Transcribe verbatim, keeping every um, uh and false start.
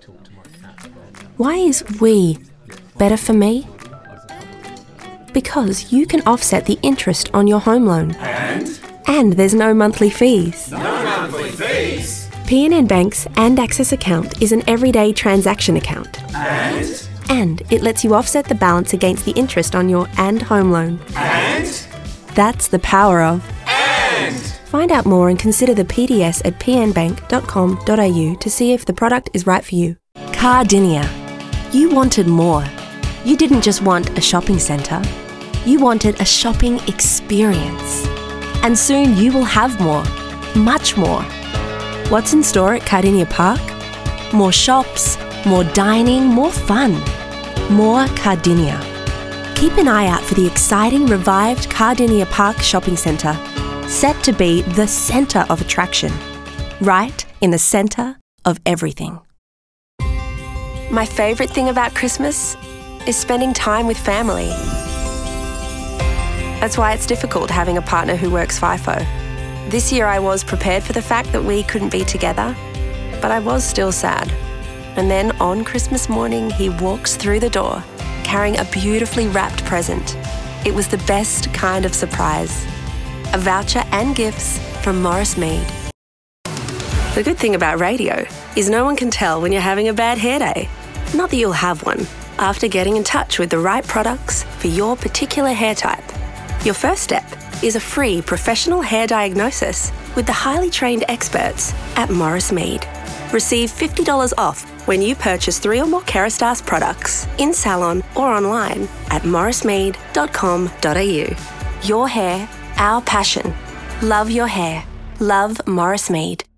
Why is we better for me? Because you can offset the interest on your home loan. And? And there's no monthly fees. No monthly fees! P N N Bank's And Access account is an everyday transaction account. And? And it lets you offset the balance against the interest on your And home loan. And? That's the power of And! Find out more and consider the P D S at p n bank dot com dot a u to see if the product is right for you. Cardinia. You wanted more. You didn't just want a shopping centre. You wanted a shopping experience. And soon you will have more. Much more. What's in store at Cardinia Park? More shops, more dining, more fun. More Cardinia. Keep an eye out for the exciting revived Cardinia Park Shopping Centre, set to be the centre of attraction, right in the centre of everything. My favourite thing about Christmas is spending time with family. That's why it's difficult having a partner who works FIFO. This year I was prepared for the fact that we couldn't be together, but I was still sad. And then on Christmas morning, he walks through the door carrying a beautifully wrapped present. It was the best kind of surprise. A voucher and gifts from Morris Mead. The good thing about radio is no one can tell when you're having a bad hair day. Not that you'll have one after getting in touch with the right products for your particular hair type. Your first step is a free professional hair diagnosis with the highly trained experts at Morris Mead. Receive fifty dollars off when you purchase three or more Kerastase products in salon or online at morris mead dot com dot a u. Your hair, our passion. Love your hair. Love Morris Mead.